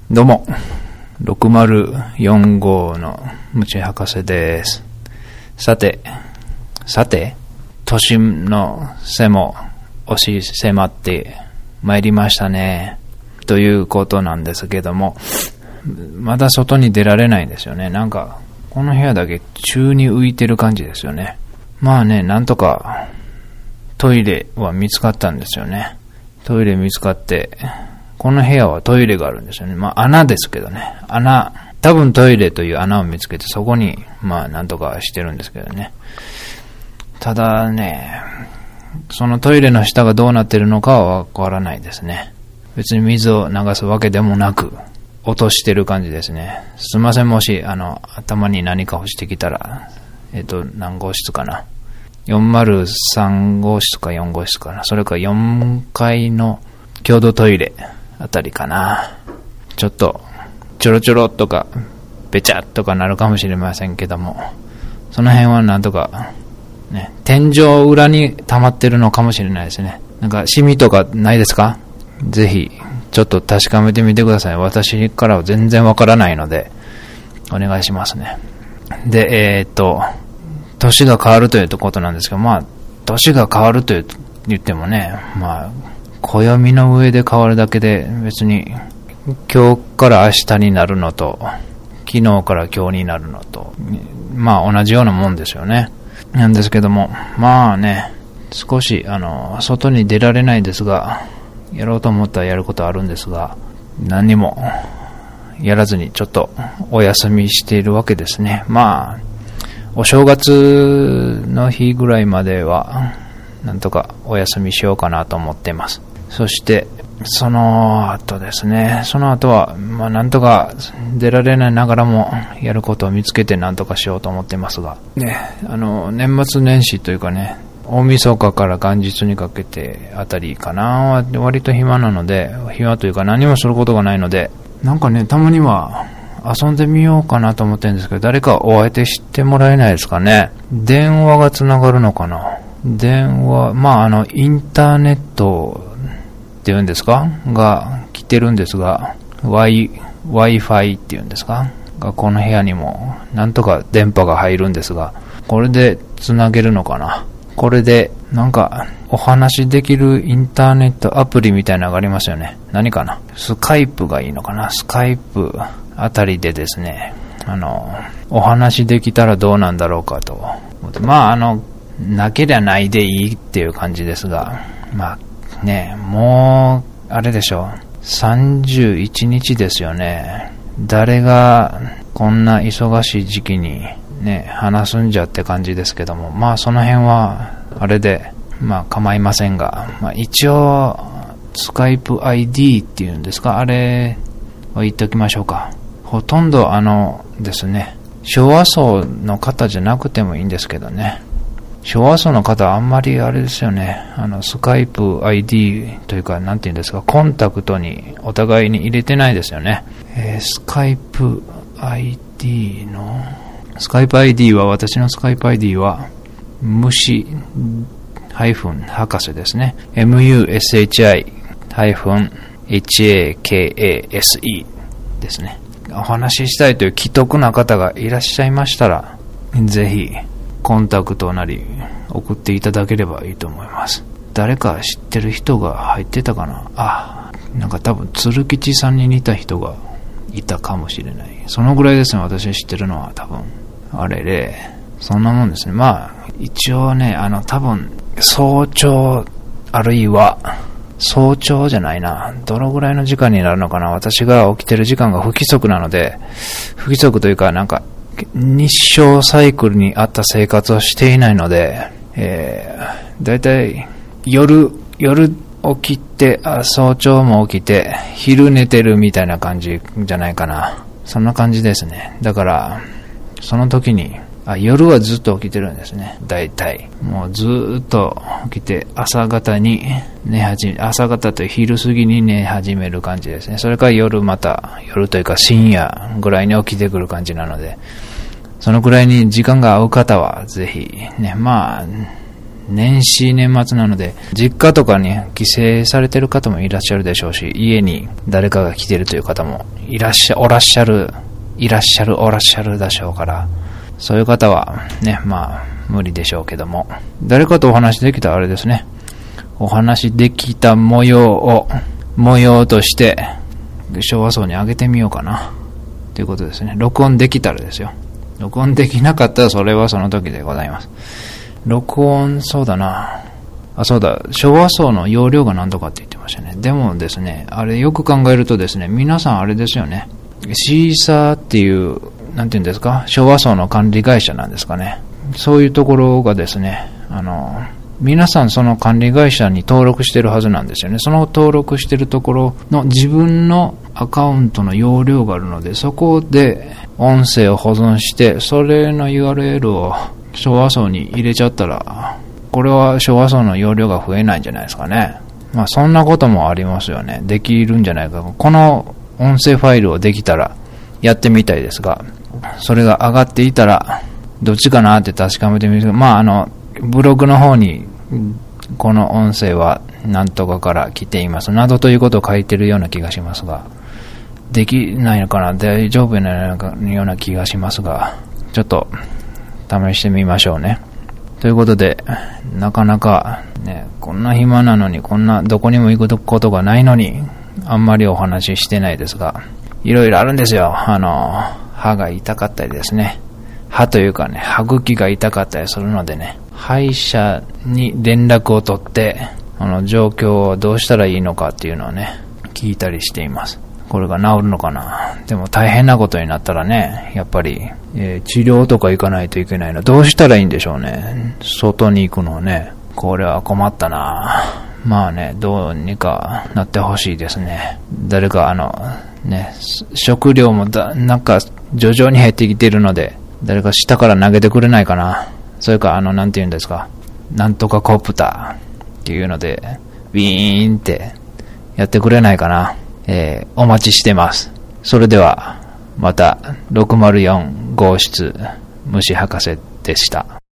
どうも、6045のムチ博士です。さて、年の瀬も押し迫って参りましたね。ということなんですけども、まだ外に出られないんですよね。なんか、この部屋だけ宙に浮いてる感じですよね。まあね、なんとかトイレは見つかったんですよね。トイレ見つかって、この部屋はトイレがあるんですよね。まあ穴ですけどね。多分トイレという穴を見つけてそこにまあなんとかしてるんですけどね。ただね、そのトイレの下がどうなってるのかはわからないですね。別に水を流すわけでもなく、落としてる感じですね。すいません、もし頭に何か落ちてきたら、何号室かな。403号室か4号室かな。それか4階の共同トイレあたりかな。ちょっとちょろちょろとかべちゃっとかなるかもしれませんけども、その辺はなんとかね、天井裏に溜まってるのかもしれないですね。なんかシミとかないですか？ぜひちょっと確かめてみてください。私からは全然わからないのでお願いしますね。で、年が変わるということなんですけど、まあ年が変わると言ってもね、まあ暦の上で変わるだけで別に今日から明日になるのと昨日から今日になるのとまあ同じようなもんですよね。なんですけども、まあね、少し外に出られないですが、やろうと思ったらやることあるんですが、何にもやらずにちょっとお休みしているわけですね。まあお正月の日ぐらいまではなんとかお休みしようかなと思っています。そしてその後ですね、その後はまあなんとか出られないながらもやることを見つけてなんとかしようと思っていますがね、年末年始というかね、大晦日から元日にかけてあたりかな、割と暇なので、暇というか何もすることがないので、なんかね、たまには遊んでみようかなと思ってるんですけど、誰かお相手してもらえないですかね。電話がつながるのかな。電話、まあインターネットっていうんですかが来てるんですが、Wi-Fi っていうんですかがこの部屋にもなんとか電波が入るんですが、これでつなげるのかな。これでなんかお話できるインターネットアプリみたいなのがありますよね。何かな。スカイプがいいのかな。スカイプあたりでですね、お話できたらどうなんだろうかと。まあなけりゃないでいいっていう感じですが、まあね、もうあれでしょう。31日ですよね。誰がこんな忙しい時期にね、話すんじゃって感じですけども、まあその辺はあれでまあ構いませんが、まあ一応スカイプ ID っていうんですか、あれは言っておきましょうか。ほとんどですね、昭和層の方じゃなくてもいいんですけどね、昭和層の方はあんまりあれですよね、スカイプ ID というかなんていうんですか、コンタクトにお互いに入れてないですよね。スカイプ ID は、私のスカイプ ID は虫博士ですね。mushi-hakase ですね。お話ししたいという既得な方がいらっしゃいましたら、ぜひコンタクトなり送っていただければいいと思います。誰か知ってる人が入ってたかな。なんか多分鶴吉さんに似た人がいたかもしれない。そのぐらいですね、私知ってるのは。多分あれでそんなもんですね。まあ一応ね、多分早朝、あるいは早朝じゃないな、どのぐらいの時間になるのかな。私が起きてる時間が不規則なので、不規則というかなんか日照サイクルに合った生活をしていないので、だいたい夜起きて、早朝も起きて昼寝てるみたいな感じじゃないかな。そんな感じですね。だからその時に夜はずっと起きてるんですね。だいたいもうずっと起きて朝方に朝方という昼過ぎに寝始める感じですね。それから夜というか深夜ぐらいに起きてくる感じなので、そのくらいに時間が合う方はぜひね、まあ年始年末なので、実家とかに帰省されてる方もいらっしゃるでしょうし、家に誰かが来てるという方もおらっしゃるでしょうから、そういう方はね、まあ無理でしょうけども、誰かとお話できたらあれですね、お話できた模様として昭和層に上げてみようかなということですね。録音できたらですよ。録音できなかったらそれはその時でございます。録音、そうだな。そうだ、昭和層の容量が何とかって言ってましたね。でもですね、あれよく考えるとですね、皆さんあれですよね。シーサーっていう、なんていうんですか、昭和層の管理会社なんですかね。そういうところがですね、皆さんその管理会社に登録してるはずなんですよね。その登録してるところの自分のアカウントの容量があるので、そこで音声を保存して、それの URL を昭和層に入れちゃったら、これは昭和層の容量が増えないんじゃないですかね。まあそんなこともありますよね。できるんじゃないか。この音声ファイルをできたらやってみたいですが、それが上がっていたらどっちかなって確かめてみる。まあブログの方にこの音声はなんとかから来ていますなどということを書いてるような気がしますが、できないのかな、大丈夫なような気がしますが、ちょっと試してみましょうね。ということで、なかなかね、こんな暇なのに、こんなどこにも行くことがないのに、あんまりお話ししてないですが、いろいろあるんですよ。歯が痛かったりですね。歯というかね、歯茎が痛かったりするのでね、歯医者に連絡を取って、状況をどうしたらいいのかっていうのをね、聞いたりしています。これが治るのかな。でも大変なことになったらね、やっぱり、治療とか行かないといけないの。どうしたらいいんでしょうね。外に行くのね。これは困ったな。まあね、どうにかなってほしいですね。誰かね、食料もなんか徐々に減ってきているので、誰か下から投げてくれないかな。それかなんて言うんですか。なんとかコプターっていうので、ウィーンってやってくれないかな。お待ちしてます。それでは、また604号室虫博士でした。